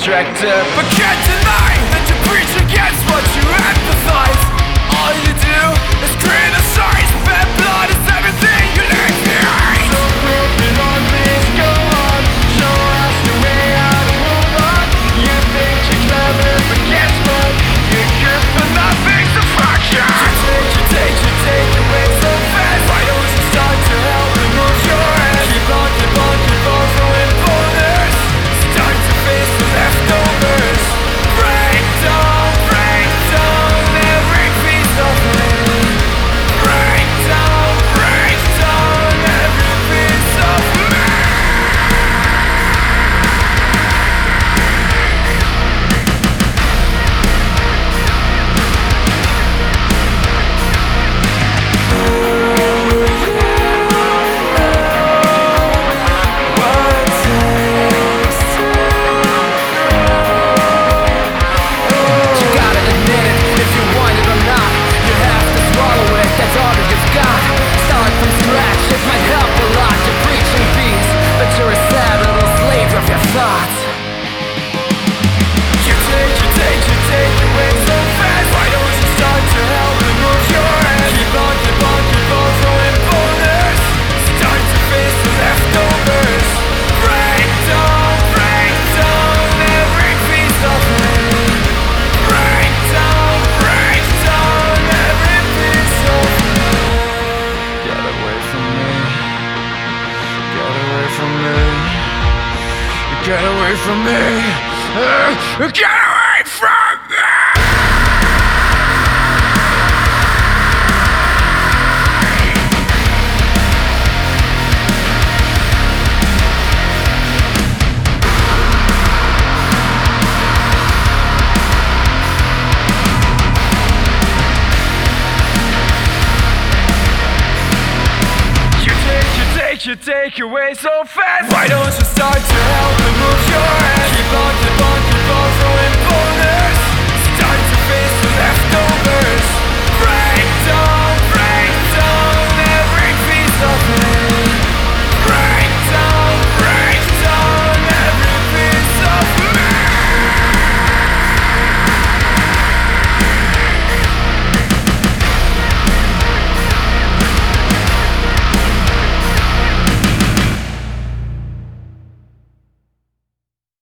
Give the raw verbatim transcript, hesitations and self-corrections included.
destructive, but can't deny that you preach against what you empathize. All you do is criticize. Bad blood is everything you leave behind. So broken on this, go on. Show us the way out of move on. You think you're clever, but guess what? You're good for nothing, so fuck you. You take, you take, you take away so fast. Why don't you start to help and move your ass? Keep on, keep on, keep on throwing boulders. Start to face the leftovers. Break down, break down every piece of me. Break down, break down every piece of me. What takes to You gotta admit it, if you want it or not. You have to swallow it, that's all that you've got. Start from scratch, it might help a lot. You're preaching peace, but you're a sad little slave of your thoughts. You take, you take, you take away so fast. Why don't you start to help and move your ass? Keep on, keep on, keep on throwing boulders. Start to face the leftovers. Break down, break down every piece of me. Break down, break down every piece of me. Get away from me. Get away from me. Get away from me. Uh, Get away from me. You take, you take, you take away so fast. Why don't you start to help and move your ass? Keep on, keep on, keep on throwing